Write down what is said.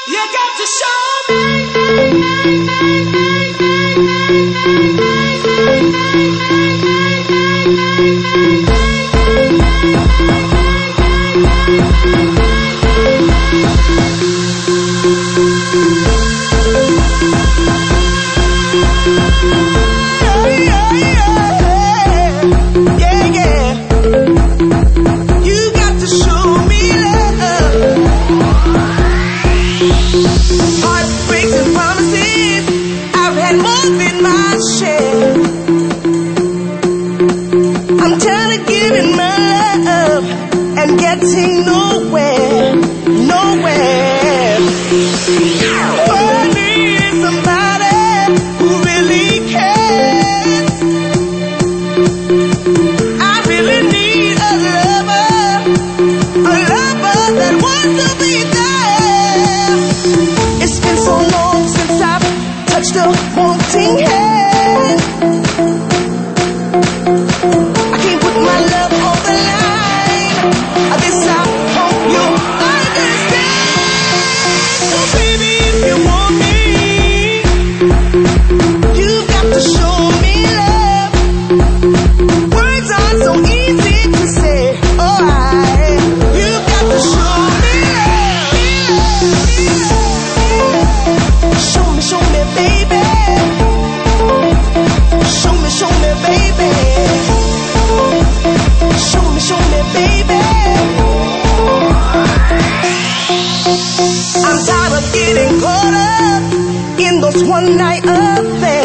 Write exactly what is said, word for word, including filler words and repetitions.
You got to show me. Getting nowhere, nowhere. I need somebody who really cares. I really need a lover, a lover that wants to be there. It's been so long since I've touched a wanting hand. I can't put my love on the line. This I hope you understand. So baby, if you want me, you've got to show me love. Words are so easy to say. Oh, I, you've got to show me love. Show me, show me, baby. Show me, show me, baby. Show me, show me, baby. I'm tired of getting caught up in those one night affairs.